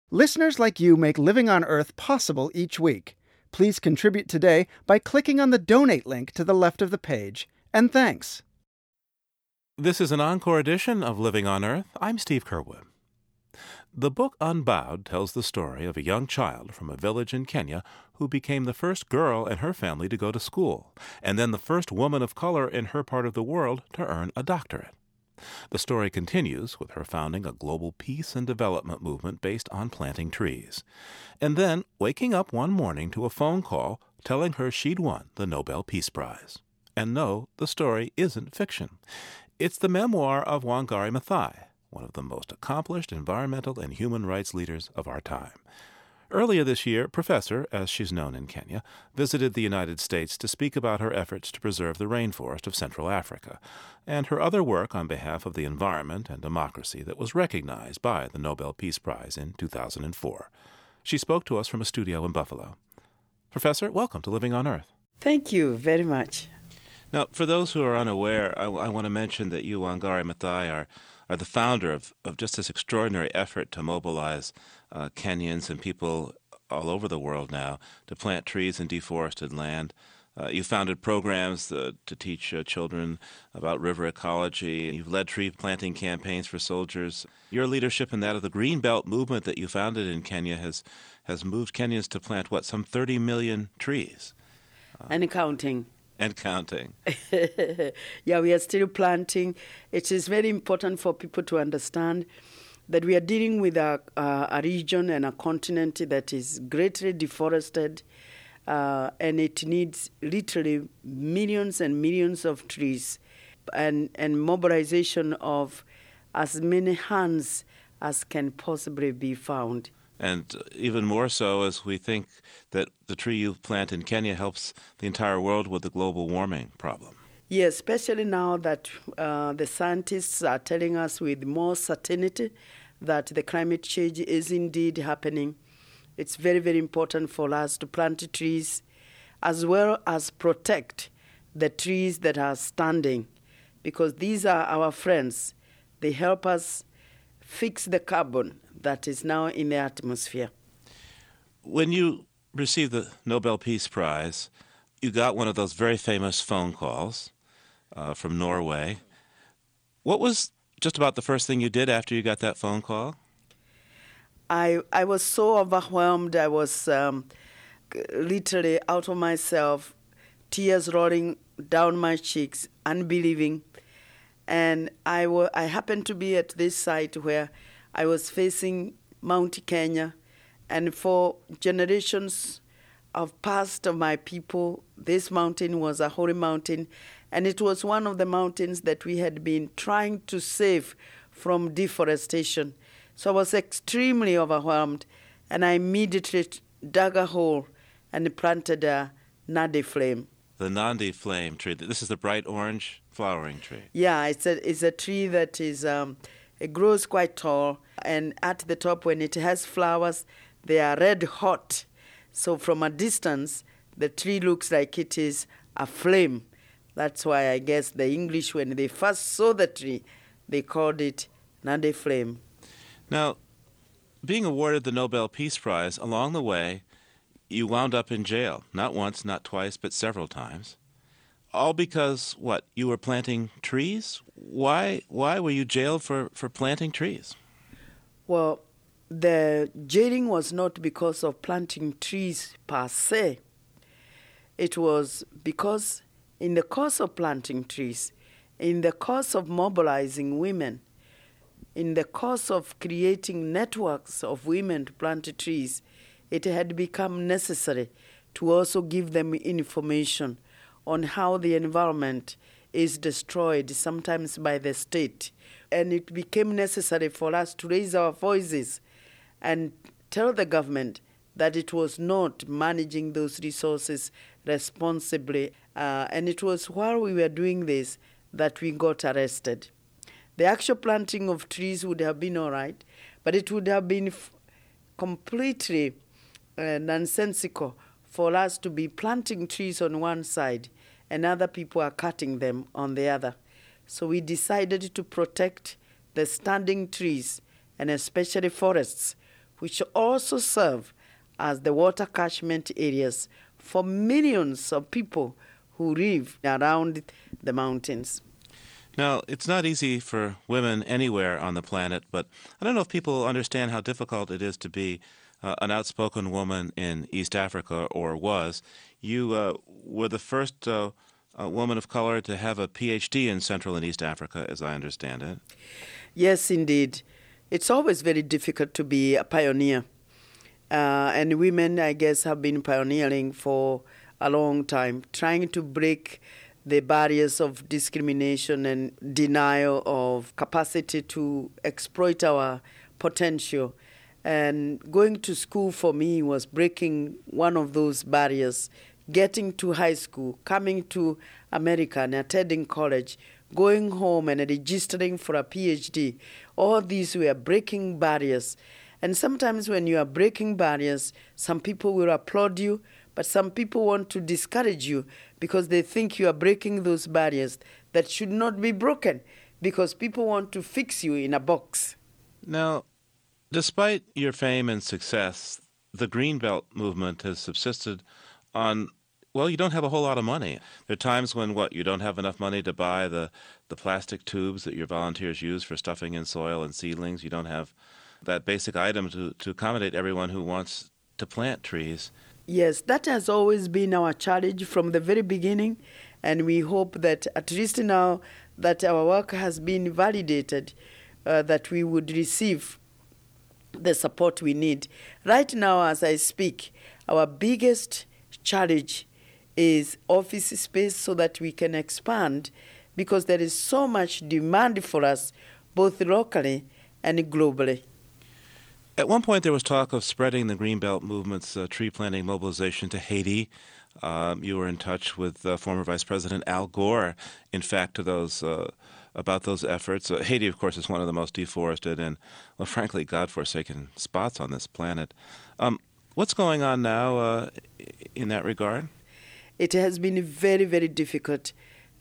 Listeners like you make Living on Earth possible each week. Please contribute today by clicking on the donate link to the left of the page. And thanks. This is an encore edition of Living on Earth. I'm Steve Curwood. The book Unbowed tells the story of a young child from a village in Kenya who became the first girl in her family to go to school, and then the first woman of color in her part of the world to earn a doctorate. The story continues with her founding a global peace and development movement based on planting trees, and then waking up one morning to a phone call telling her she'd won the Nobel Peace Prize. And no, the story isn't fiction. It's the memoir of Wangari Maathai, one of the most accomplished environmental and human rights leaders of our time. Earlier this year, Professor, as she's known in Kenya, visited the United States to speak about her efforts to preserve the rainforest of Central Africa, and her other work on behalf of the environment and democracy that was recognized by the Nobel Peace Prize in 2004. She spoke to us from a studio in Buffalo. Professor, welcome to Living on Earth. Thank you very much. Now, for those who are unaware, I want to mention that you, Wangari Maathai, are the founder of just this extraordinary effort to mobilize Kenyans and people all over the world now to plant trees in deforested land. You founded programs to teach children about river ecology. You've led tree planting campaigns for soldiers. Your leadership and that of the Greenbelt movement that you founded in Kenya has moved Kenyans to plant, some 30 million trees? And counting. And counting. Yeah, we are still planting. It is very important for people to understand that we are dealing with a region and a continent that is greatly deforested, and it needs literally millions and millions of trees and mobilization of as many hands as can possibly be found. And even more so as we think that the tree you plant in Kenya helps the entire world with the global warming problem. Yes, especially now that the scientists are telling us with more certainty that the climate change is indeed happening. It's very, very important for us to plant trees as well as protect the trees that are standing, because these are our friends. They help us fix the carbon that is now in the atmosphere. When you received the Nobel Peace Prize, you got one of those very famous phone calls from Norway. What was just about the first thing you did after you got that phone call? I was so overwhelmed. I was literally out of myself, tears rolling down my cheeks, unbelieving. And I happened to be at this site where I was facing Mount Kenya, and for generations of past of my people, this mountain was a holy mountain, and it was one of the mountains that we had been trying to save from deforestation. So I was extremely overwhelmed, and I immediately dug a hole and planted a Nandi flame. The Nandi flame tree. This is the bright orange flowering tree. Yeah, it's a tree that is it grows quite tall, and at the top, when it has flowers, they are red hot. So from a distance, the tree looks like it is a flame. That's why I guess the English, when they first saw the tree, they called it Nandi flame. Now, being awarded the Nobel Peace Prize, along the way, you wound up in jail. Not once, not twice, but several times. All because, what, you were planting trees? Why were you jailed for planting trees? Well, the jailing was not because of planting trees per se. It was because in the course of planting trees, in the course of mobilizing women, in the course of creating networks of women to plant trees, it had become necessary to also give them information on how the environment is destroyed, sometimes by the state. And it became necessary for us to raise our voices and tell the government that it was not managing those resources responsibly. And it was while we were doing this that we got arrested. The actual planting of trees would have been all right, but it would have been completely nonsensical for us to be planting trees on one side and other people are cutting them on the other. So we decided to protect the standing trees and especially forests, which also serve as the water catchment areas for millions of people who live around the mountains. Now, it's not easy for women anywhere on the planet, but I don't know if people understand how difficult it is to be an outspoken woman in East Africa, or was. You were the first woman of color to have a PhD in Central and East Africa, as I understand it. Yes, indeed. It's always very difficult to be a pioneer. And women, I guess, have been pioneering for a long time, trying to break the barriers of discrimination and denial of capacity to exploit our potential. And going to school for me was breaking one of those barriers. Getting to high school, coming to America and attending college, going home and registering for a PhD, all these were breaking barriers. And sometimes when you are breaking barriers, some people will applaud you, but some people want to discourage you because they think you are breaking those barriers that should not be broken, because people want to fix you in a box. Now, despite your fame and success, the Greenbelt movement has subsisted on, well, you don't have a whole lot of money. There are times when, you don't have enough money to buy the plastic tubes that your volunteers use for stuffing in soil and seedlings. You don't have that basic item to accommodate everyone who wants to plant trees. Yes, that has always been our challenge from the very beginning, and we hope that at least now that our work has been validated, that we would receive the support we need. Right now, as I speak, our biggest challenge is office space so that we can expand, because there is so much demand for us, both locally and globally. At one point, there was talk of spreading the Greenbelt movement's tree planting mobilization to Haiti. You were in touch with former Vice President Al Gore, in fact, about those efforts. Haiti, of course, is one of the most deforested and, well, frankly, godforsaken spots on this planet. What's going on now in that regard? It has been very, very difficult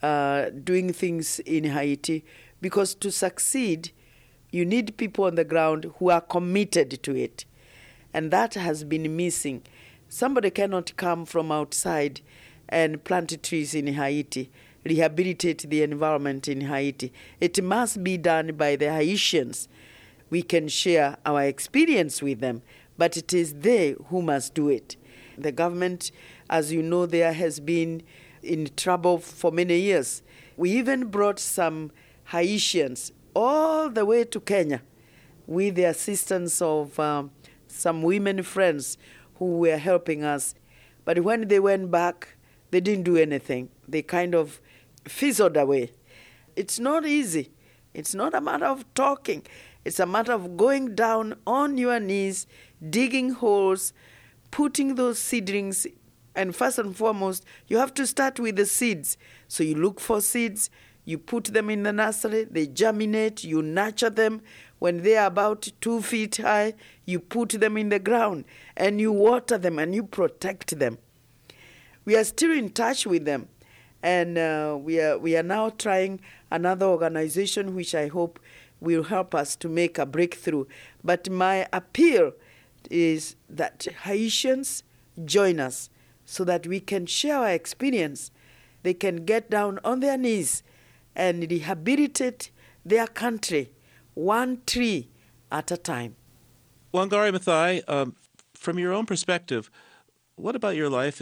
doing things in Haiti, because to succeed, you need people on the ground who are committed to it. And that has been missing. Somebody cannot come from outside and plant trees in Haiti, rehabilitate the environment in Haiti. It must be done by the Haitians. We can share our experience with them, but it is they who must do it. The government, as you know, there has been in trouble for many years. We even brought some Haitians all the way to Kenya with the assistance of some women friends who were helping us. But when they went back, they didn't do anything. They kind of fizzled away. It's not easy. It's not a matter of talking. It's a matter of going down on your knees, digging holes, putting those seedlings, and first and foremost, you have to start with the seeds. So you look for seeds, you put them in the nursery, they germinate, you nurture them. When they are about 2 feet high, you put them in the ground, and you water them, and you protect them. We are still in touch with them, and we are now trying another organization which I hope will help us to make a breakthrough. But my appeal is that Haitians join us so that we can share our experience. They can get down on their knees and rehabilitate their country, one tree at a time. Wangari Maathai, from your own perspective, what about your life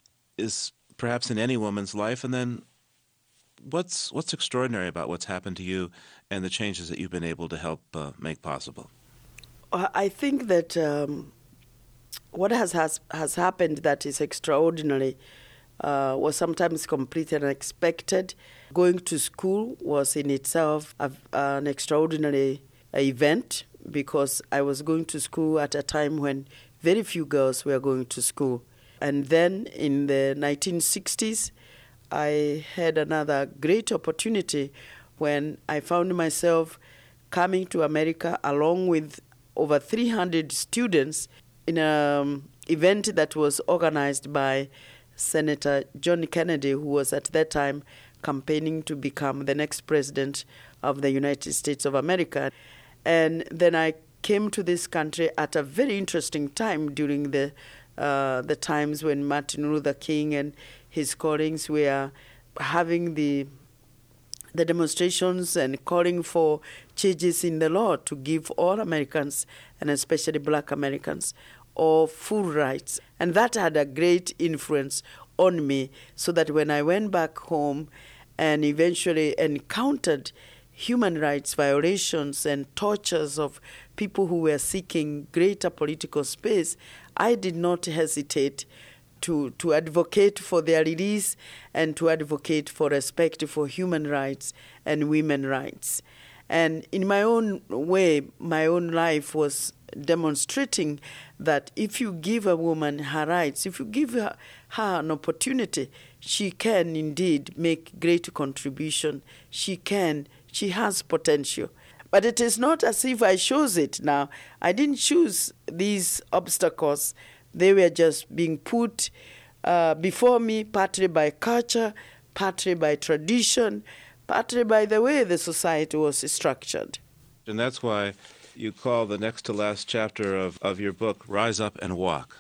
is perhaps in any woman's life, and then what's extraordinary about what's happened to you and the changes that you've been able to help make possible? I think that what has happened that is extraordinary was sometimes completely unexpected. Going to school was in itself an extraordinary event, because I was going to school at a time when very few girls were going to school. And then in the 1960s, I had another great opportunity when I found myself coming to America along with over 300 students in an event that was organized by Senator John Kennedy, who was at that time campaigning to become the next president of the United States of America. And then I came to this country at a very interesting time during the times when Martin Luther King and his colleagues were having the demonstrations and calling for changes in the law to give all Americans, and especially Black Americans, all full rights. And that had a great influence on me, so that when I went back home and eventually encountered human rights violations and tortures of people who were seeking greater political space, I did not hesitate to advocate for their release and to advocate for respect for human rights and women's rights. And in my own way, my own life was demonstrating that if you give a woman her rights, if you give her an opportunity, she can indeed make great contribution. She has potential. But it is not as if I chose it now. I didn't choose these obstacles. They were just being put before me, partly by culture, partly by tradition, partly by the way the society was structured. And that's why you call the next to last chapter of your book, Rise Up and Walk.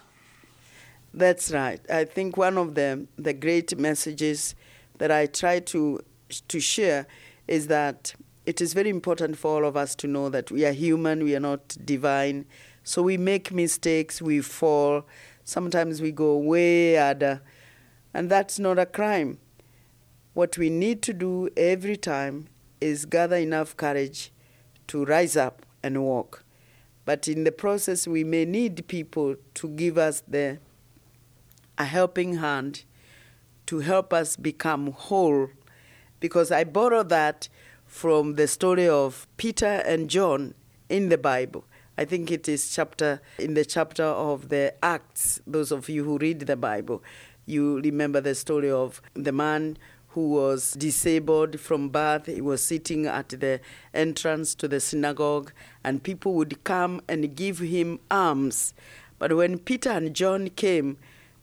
That's right. I think one of the great messages that I try to share is that it is very important for all of us to know that we are human, we are not divine. So we make mistakes, we fall, sometimes we go way under, and that's not a crime. What we need to do every time is gather enough courage to rise up and walk. But in the process, we may need people to give us a helping hand to help us become whole. Because I borrow that from the story of Peter and John in the Bible. I think it is in the chapter of the Acts. Those of you who read the Bible, you remember the story of the man who was disabled from birth. He was sitting at the entrance to the synagogue, and people would come and give him alms. But when Peter and John came,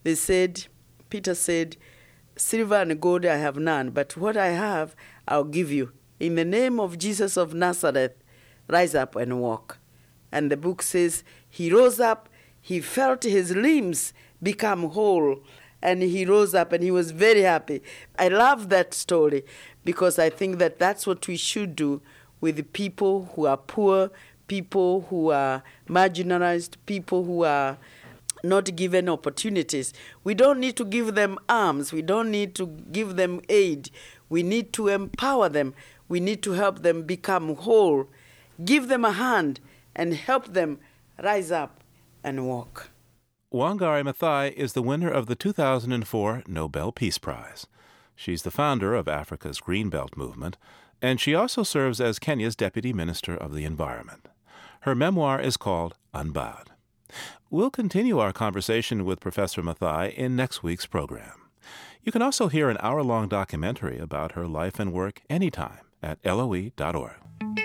Peter said, "Silver and gold I have none, but what I have I'll give you. In the name of Jesus of Nazareth, rise up and walk." And the book says he rose up, he felt his limbs become whole, and he rose up and he was very happy. I love that story because I think that that's what we should do with people who are poor, people who are marginalized, people who are not given opportunities. We don't need to give them arms. We don't need to give them aid. We need to empower them. We need to help them become whole, give them a hand, and help them rise up and walk. Wangari Maathai is the winner of the 2004 Nobel Peace Prize. She's the founder of Africa's Green Belt movement, and she also serves as Kenya's Deputy Minister of the Environment. Her memoir is called Unbowed. We'll continue our conversation with Professor Maathai in next week's program. You can also hear an hour-long documentary about her life and work anytime at LOE.org.